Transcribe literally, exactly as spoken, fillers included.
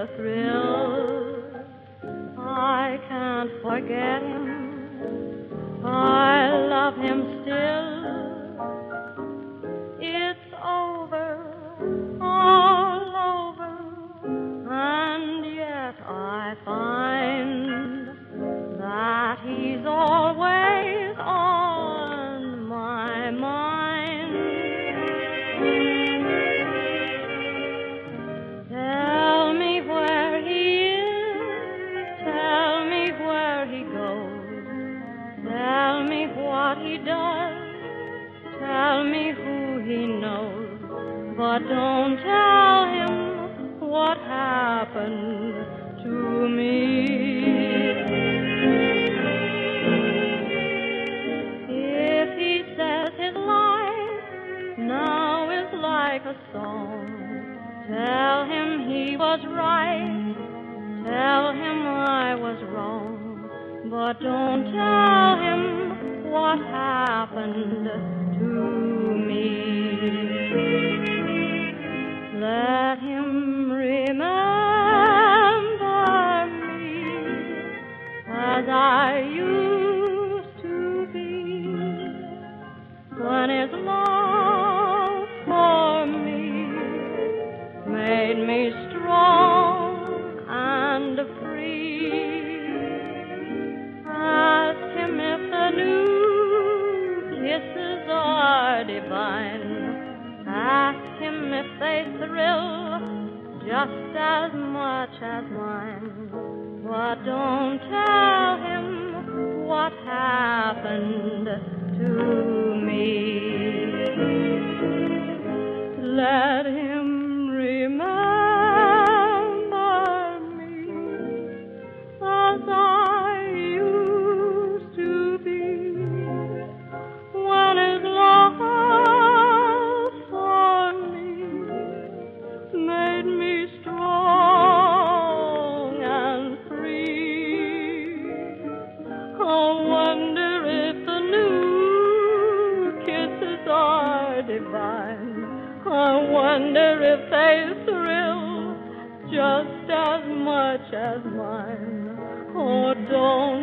the thrill. I can't forget him. I love him still. It's over, all over, and yet I find that he's always on my mind. Tell me where he is, tell me where he goes, tell me what he does, tell me who he knows, but don't tell him what happened to me. If he says his life now is like a song, tell him he was right, tell him I was wrong, but don't tell him what happened to me. Let him remember me as I used to be, when his love for me made me strong and free. Ask him if the new kisses are divine. Ask him if they thrill just as much as mine. But don't tell him what happened to me. Let him remember me as I used to be, when his love for me made me strong and free. I wonder if the new kisses are divine. I wonder if they thrill just as much as mine. Oh, don't